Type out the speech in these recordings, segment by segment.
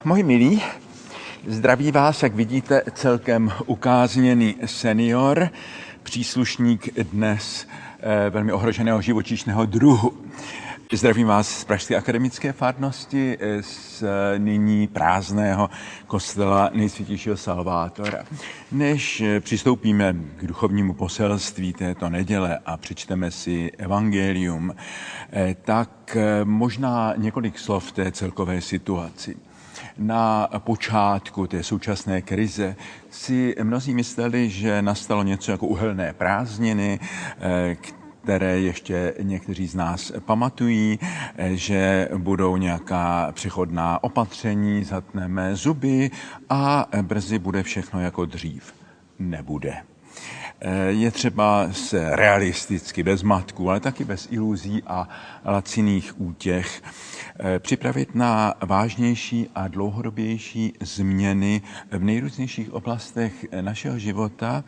Moji milí, zdraví vás, jak vidíte, celkem ukázněný senior, příslušník dnes velmi ohroženého živočišného druhu. Zdravím vás z Pražské akademické farnosti, z nyní prázdného kostela Nejsvětějšího Salvátora. Než přistoupíme k duchovnímu poselství této neděle a přečteme si evangelium, tak možná několik slov té celkové situaci. Na počátku té současné krize si mnozí mysleli, že nastalo něco jako uhelné prázdniny, které ještě někteří z nás pamatují, že budou nějaká přechodná opatření, zatneme zuby a brzy bude všechno jako dřív. Nebude. Je třeba se realisticky, bez matků, ale taky bez iluzí a laciných útěch připravit na vážnější a dlouhodobější změny v nejrůznějších oblastech našeho života,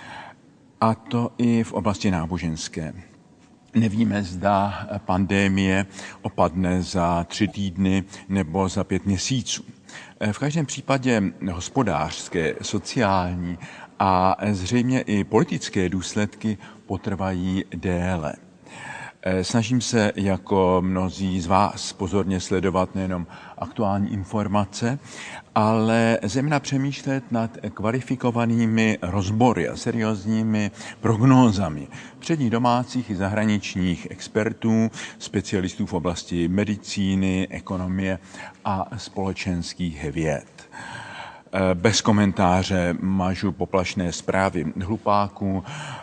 a to i v oblasti náboženské. Nevíme, zda pandemie opadne za 3 týdny nebo za 5 měsíců. V každém případě hospodářské, sociální a zřejmě i politické důsledky potrvají déle. Snažím se jako mnozí z vás pozorně sledovat nejenom aktuální informace, ale zejména přemýšlet nad kvalifikovanými rozbory a seriózními prognózami předních domácích i zahraničních expertů, specialistů v oblasti medicíny, ekonomie a společenských věd. Bez komentáře mažu poplašné zprávy hlupáků,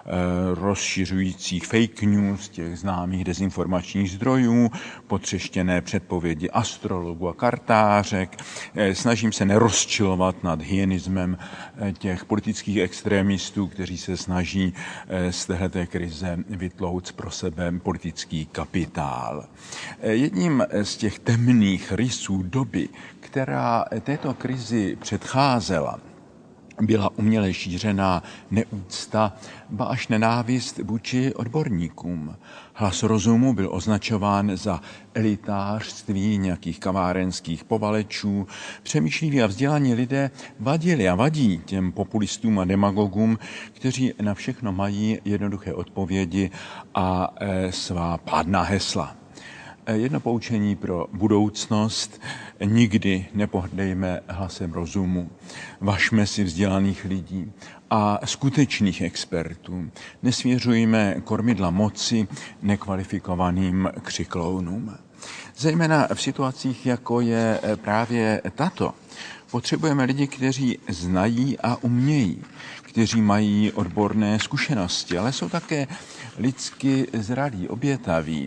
rozšiřujících fake news, těch známých dezinformačních zdrojů, potřeštěné předpovědi astrologů a kartářek. Snažím se nerozčilovat nad hyenismem těch politických extrémistů, kteří se snaží z téhleté krize vytlouct pro sebe politický kapitál. Jedním z těch temných rysů doby, která této krizi předcházela, byla uměle šířená neúcta, ba až nenávist vůči odborníkům. Hlas rozumu byl označován za elitářství nějakých kavárenských povalečů. Přemýšliví a vzdělaní lidé vadili a vadí těm populistům a demagogům, kteří na všechno mají jednoduché odpovědi a svá pádná hesla. Jedno poučení pro budoucnost: nikdy nepohrdejme hlasem rozumu. Važme si vzdělaných lidí a skutečných expertů. Nesvěřujme kormidla moci nekvalifikovaným křiklounům. Zejména v situacích, jako je právě tato, potřebujeme lidi, kteří znají a umějí, kteří mají odborné zkušenosti, ale jsou také lidsky zralí, obětaví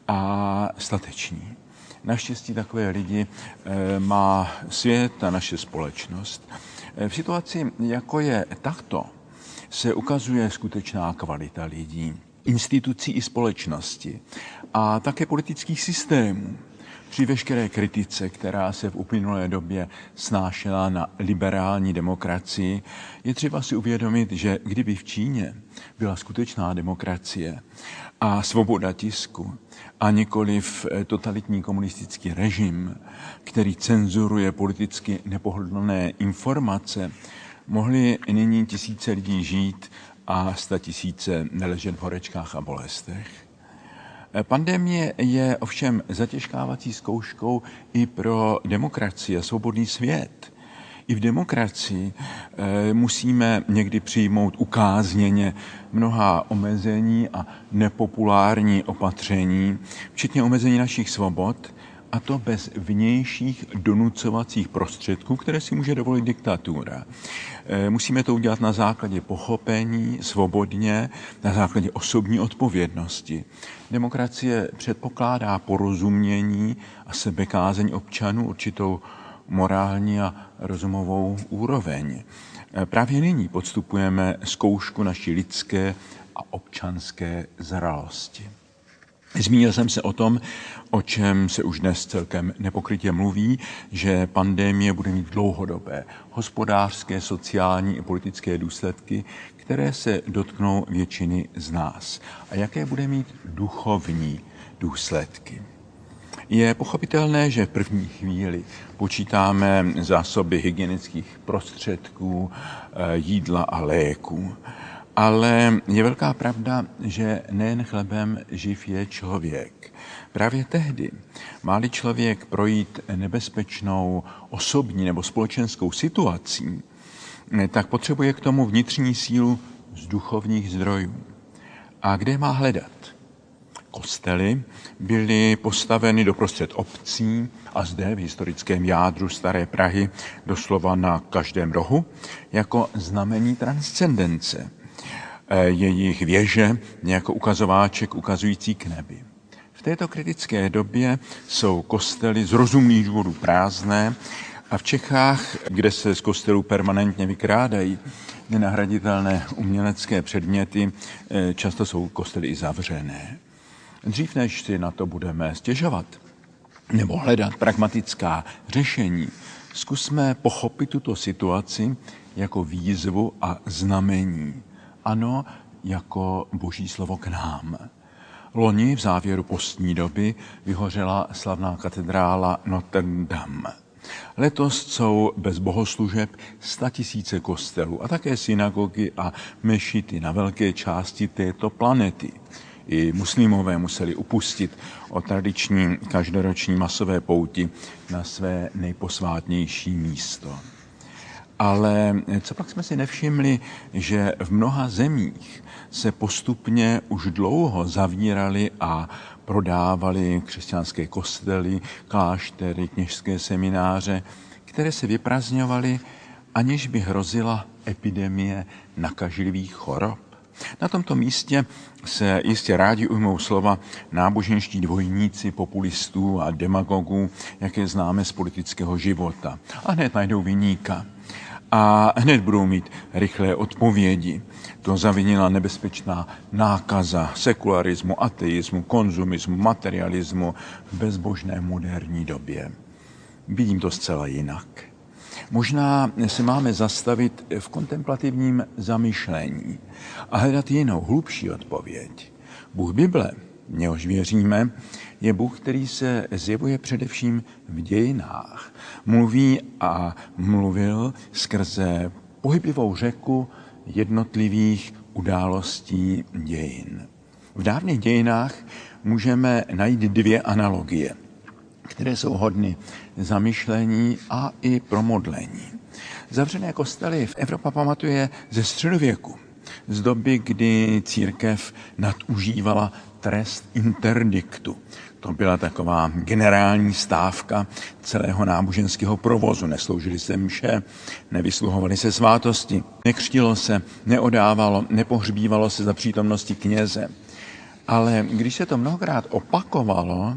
a stateční. Naštěstí takové lidi má svět a naše společnost. V situaci, jako je takto, se ukazuje skutečná kvalita lidí, institucí i společnosti a také politických systémů. Při veškeré kritice, která se v uplynulé době snášela na liberální demokracii, je třeba si uvědomit, že kdyby v Číně byla skutečná demokracie a svoboda tisku a nikoliv totalitní komunistický režim, který cenzuruje politicky nepohodlné informace, mohly nyní tisíce lidí žít a 100 000 neležet v horečkách a bolestech. Pandemie je ovšem zatěžkávací zkouškou i pro demokracii a svobodný svět. I v demokracii musíme někdy přijmout ukázněně mnohá omezení a nepopulární opatření, včetně omezení našich svobod, a to bez vnějších donucovacích prostředků, které si může dovolit diktatura. Musíme to udělat na základě pochopení, svobodně, na základě osobní odpovědnosti. Demokracie předpokládá porozumění a sebekázeň občanů, určitou morální a rozumovou úroveň. Právě nyní podstupujeme zkoušku naší lidské a občanské zralosti. Zmínil jsem se o tom, o čem se už dnes celkem nepokrytě mluví, že pandemie bude mít dlouhodobé hospodářské, sociální i politické důsledky, které se dotknou většiny z nás. A jaké bude mít duchovní důsledky? Je pochopitelné, že v první chvíli počítáme zásoby hygienických prostředků, jídla a léků. Ale je velká pravda, že nejen chlebem živ je člověk. Právě tehdy, má-li člověk projít nebezpečnou osobní nebo společenskou situací, tak potřebuje k tomu vnitřní sílu z duchovních zdrojů. A kde má hledat? Kostely byly postaveny doprostřed obcí a zde v historickém jádru staré Prahy doslova na každém rohu jako znamení transcendence. Jejich věže jako ukazováček ukazující k nebi. V této kritické době jsou kostely z rozumných důvodů prázdné a v Čechách, kde se z kostelů permanentně vykrádají nenahraditelné umělecké předměty, často jsou kostely i zavřené. Dřív než si na to budeme stěžovat nebo hledat pragmatická řešení, zkusme pochopit tuto situaci jako výzvu a znamení. Ano, jako Boží slovo k nám. Loni v závěru postní doby vyhořela slavná katedrála Notre Dame. Letos jsou bez bohoslužeb 100 000 kostelů a také synagogy a mešity na velké části této planety. I muslimové museli upustit od tradiční každoroční masové pouti na své nejposvátnější místo. Ale co pak jsme si nevšimli, že v mnoha zemích se postupně už dlouho zavíraly a prodávaly křesťanské kostely, kláštery, kněžské semináře, které se vyprazňovaly, aniž by hrozila epidemie nakažlivých chorob. Na tomto místě se jistě rádi ujmou slova náboženští dvojníci populistů a demagogů, jaké známe z politického života. A hned najdou viníka. A hned budou mít rychlé odpovědi. To zavinila nebezpečná nákaza sekularismu, ateismu, konzumismu, materialismu v bezbožné moderní době. Vidím to zcela jinak. Možná se máme zastavit v kontemplativním zamyšlení a hledat jinou, hlubší odpověď. Bůh Bible, v něhož věříme, je Bůh, který se zjevuje především v dějinách. Mluví a mluvil skrze pohyblivou řeku jednotlivých událostí dějin. V dávných dějinách můžeme najít dvě analogie, které jsou hodny zamyšlení a i promodlení. Zavřené kostely v Evropa pamatuje ze středověku, z doby, kdy církev nadužívala trest interdiktu. To byla taková generální stávka celého náboženského provozu. Nesloužily se mše, nevysluhovaly se svátosti, nekřtilo se, neodávalo, nepohřbívalo se za přítomnosti kněze. Ale když se to mnohokrát opakovalo,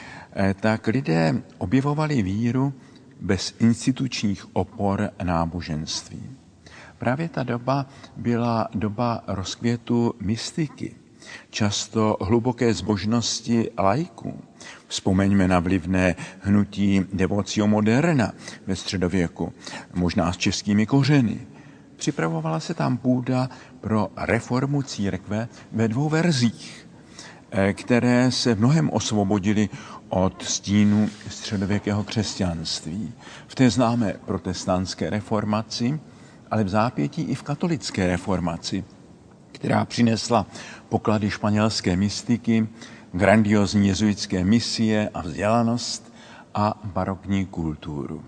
tak lidé objevovali víru bez institučních opor náboženství. Právě ta doba byla doba rozkvětu mystiky, často hluboké zbožnosti laiků. Vzpomeňme na vlivné hnutí Devotio Moderna ve středověku, možná s českými kořeny. Připravovala se tam půda pro reformu církve ve dvou verzích, které se v mnohem osvobodily od stínu středověkého křesťanství. V té známé protestantské reformaci, ale v zápětí i v katolické reformaci, která přinesla poklady španělské mystiky, grandiozní jezuitské misie a vzdělanost a barokní kulturu.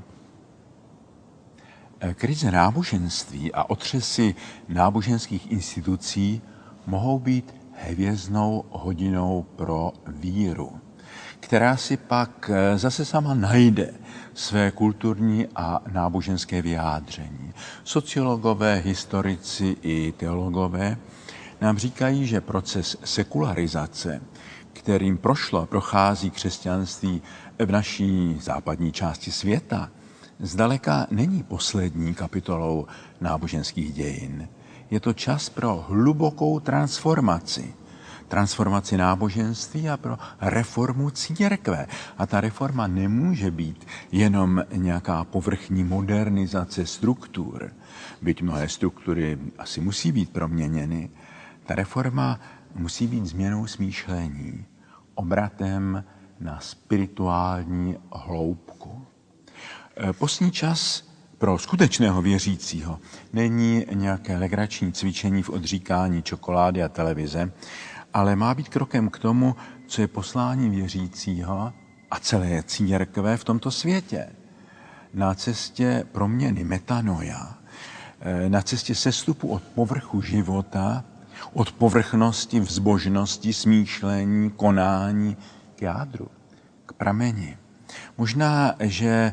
Krize náboženství a otřesy náboženských institucí mohou být hvězdnou hodinou pro víru, která si pak zase sama najde své kulturní a náboženské vyjádření. Sociologové, historici i teologové nám říkají, že proces sekularizace, kterým prochází křesťanství v naší západní části světa, zdaleka není poslední kapitolou náboženských dějin. Je to čas pro hlubokou transformaci náboženství a pro reformu církve. A ta reforma nemůže být jenom nějaká povrchní modernizace struktur, byť mnohé struktury asi musí být proměněny. Ta reforma musí být změnou smýšlení, obratem na spirituální hloubku. Postní čas pro skutečného věřícího není nějaké legrační cvičení v odříkání čokolády a televize, ale má být krokem k tomu, co je poslání věřícího a celé církve v tomto světě. Na cestě proměny metanoia, na cestě sestupu od povrchu života, od povrchnosti, vzbožnosti, smýšlení, konání k jádru, k prameni. Možná, že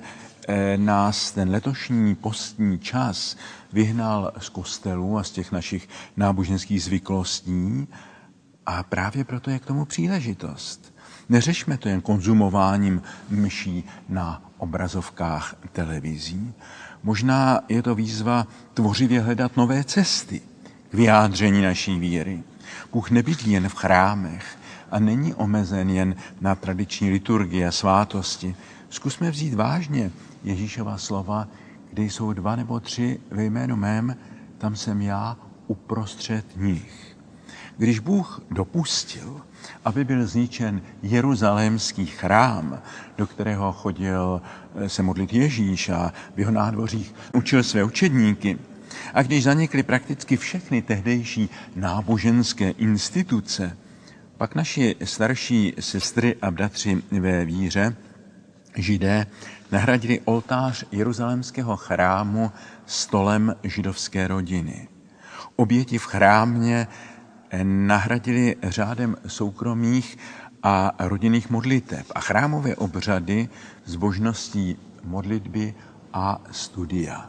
nás ten letošní postní čas vyhnal z kostelů a z těch našich náboženských zvyklostí a právě proto je k tomu příležitost. Neřešme to jen konzumováním mší na obrazovkách televizí. Možná je to výzva tvořivě hledat nové cesty k vyjádření naší víry. Bůh nebydlí jen v chrámech a není omezen jen na tradiční liturgie a svátosti. Zkusme vzít vážně Ježíšova slova, kde jsou 2 nebo 3 ve jménu mém, tam jsem já uprostřed nich. Když Bůh dopustil, aby byl zničen jeruzalémský chrám, do kterého chodil se modlit Ježíš a v jeho nádvořích učil své učedníky, a když zanikly prakticky všechny tehdejší náboženské instituce, pak naši starší sestry a bratři ve víře, Židé, nahradili oltář jeruzalémského chrámu stolem židovské rodiny. Oběti v chrámě nahradili řádem soukromých a rodinných modliteb a chrámové obřady zbožností modlitby a studia.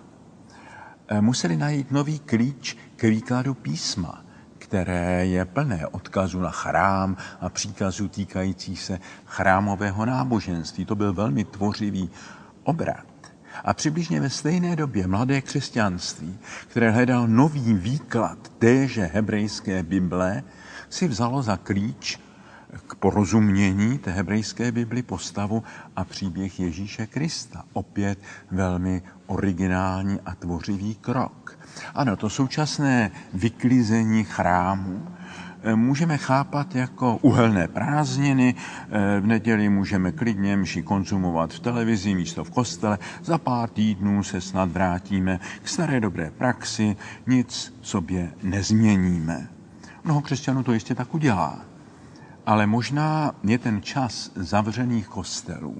Museli najít nový klíč k výkladu písma, které je plné odkazů na chrám a příkazů týkajících se chrámového náboženství. To byl velmi tvořivý obrat. A přibližně ve stejné době mladé křesťanství, které hledalo nový výklad téže hebrejské Bible, si vzalo za klíč k porozumění té hebrejské Bibli postavu a příběh Ježíše Krista. Opět velmi originální a tvořivý krok. Ano, to současné vyklizení chrámu můžeme chápat jako uhelné prázdniny. V neděli můžeme klidně mši konzumovat v televizi místo v kostele. Za pár týdnů se snad vrátíme k staré dobré praxi, nic sobě nezměníme. Mnoho křesťanů to jistě tak udělá. Ale možná je ten čas zavřených kostelů.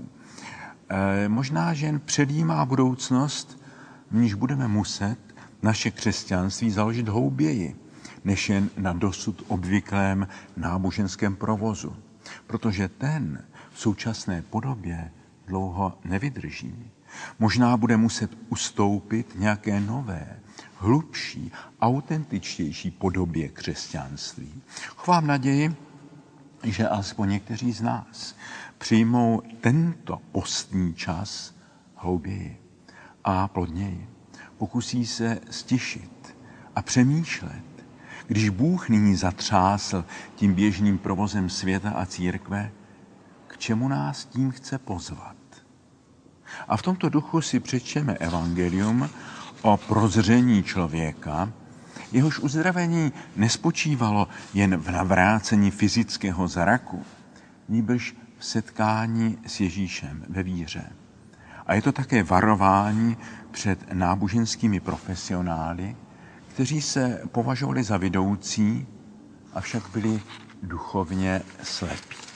Možná, že jen předjímá budoucnost, v níž budeme muset naše křesťanství založit hlouběji, než jen na dosud obvyklém náboženském provozu. Protože ten v současné podobě dlouho nevydrží. Možná bude muset ustoupit nějaké nové, hlubší, autentičtější podobě křesťanství. Chovám naději, že alespoň někteří z nás přijmou tento postní čas hlouběji a plodněji. Pokusí se stišit a přemýšlet, když Bůh nyní zatřásl tím běžným provozem světa a církve, k čemu nás tím chce pozvat. A v tomto duchu si přečteme evangelium o prozření člověka, jehož uzdravení nespočívalo jen v navrácení fyzického zraku, nýbrž v setkání s Ježíšem ve víře. A je to také varování před náboženskými profesionály, kteří se považovali za vidoucí, avšak byli duchovně slepí.